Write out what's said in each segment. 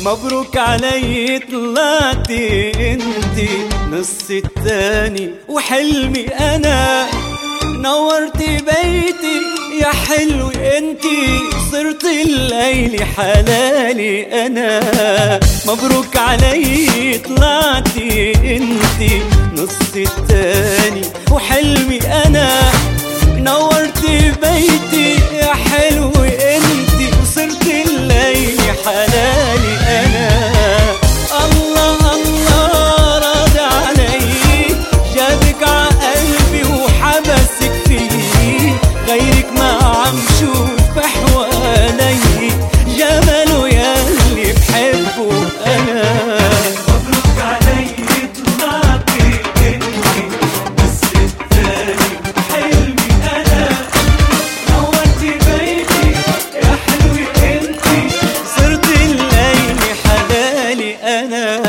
مبروك علي طلعتي انتي نص التاني وحلمي انا، نورتي بيتي يا حلو انتي، صرت الليل حلالي انا. مبروك علي طلعتي انتي نص التاني وحلمي انا، نورتي بيتي يا حلو انتي، صرت الليل حلالي انا. الله الله راضي علي، جابك عقلبي وحبسك فيه، غيرك ما عم شوف حوالي، جماله ياللي بحبه انا. مبروك علي طلعتي انتي بس التاني حلمي انا، نورتي بيتي يا حلوة انتي، صرت الليل حلالي انا.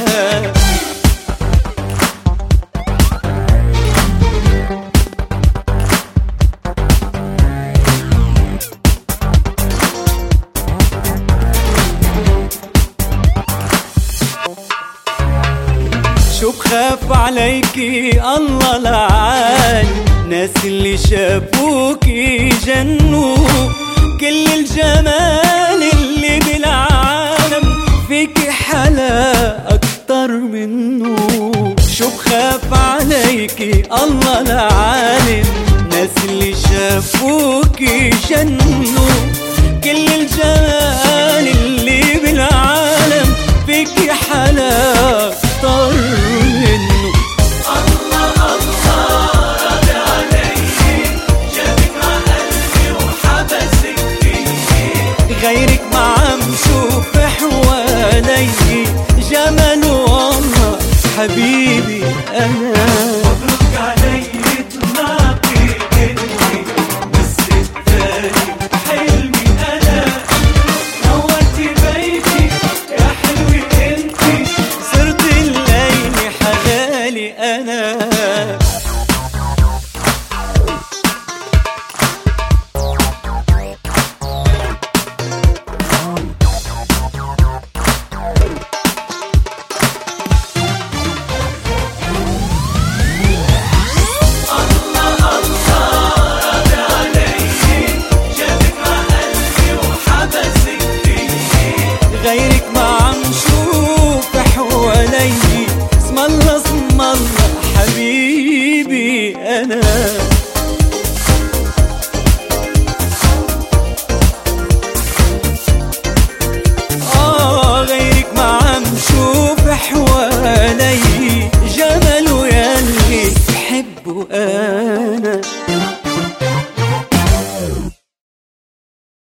شو بخاف عليكي الله لعالي، ناس اللي شافوكي جنوا، كل الجمال اللي بالعالم فيكي حلا أكتر منه. شو بخاف عليكي الله لعالم، ناس اللي شافوكي جنوا، كل الجمال اللي بالعالم فيكي حلا أكتر منه. الله الله راضي علي، جابك عقلبي وحبسك فيه، غيرك ما عم شوف حوالي، جماله والله حبيبي أنا. مبروك علي طلعتي انتي بس التاني حلمي أنا، نورتي بيتي يا حلوة انتي، صرت الليل حلالي أنا. غيرك ما عم شوف حوالي، اسم الله اسم الله حبيبي أنا.